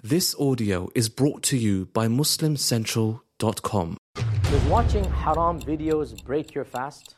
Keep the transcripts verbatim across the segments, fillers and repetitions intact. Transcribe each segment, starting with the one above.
This audio is brought to you by Muslim Central dot com. Does watching haram videos break your fast?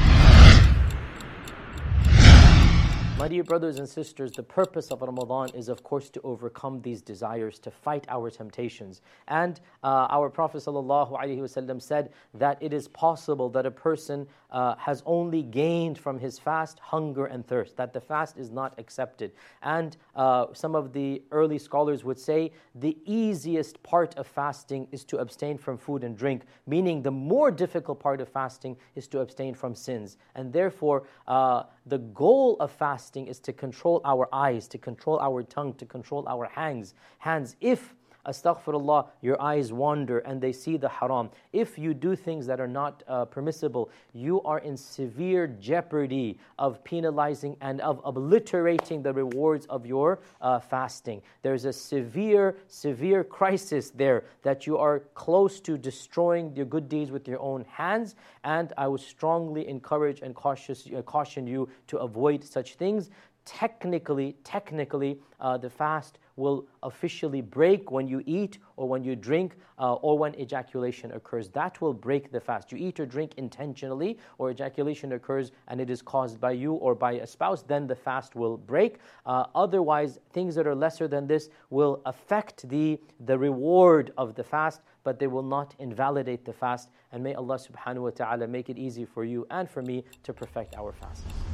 My dear brothers and sisters, the purpose of Ramadan is of course to overcome these desires, to fight our temptations. And uh, our Prophet ﷺ said that it is possible that a person uh, has only gained from his fast hunger and thirst, that the fast is not accepted. And uh, some of the early scholars would say the easiest part of fasting is to abstain from food and drink, meaning the more difficult part of fasting is to abstain from sins. And therefore, uh, the goal of fasting is to control our eyes, to control our tongue, to control our hands. Hands, if, astaghfirullah, your eyes wander and they see the haram, if you do things that are not uh, permissible, you are in severe jeopardy of penalizing and of obliterating the rewards of your uh, fasting. There's a severe, severe crisis there that you are close to destroying your good deeds with your own hands, and I would strongly encourage and cautious, uh, caution you to avoid such things. Technically, technically, uh, the fast will officially break when you eat or when you drink uh, or when ejaculation occurs. That will break the fast. You eat or drink intentionally, or ejaculation occurs and it is caused by you or by a spouse, then the fast will break. Uh, otherwise, things that are lesser than this will affect the, the reward of the fast, but they will not invalidate the fast. And may Allah subhanahu wa ta'ala make it easy for you and for me to perfect our fast.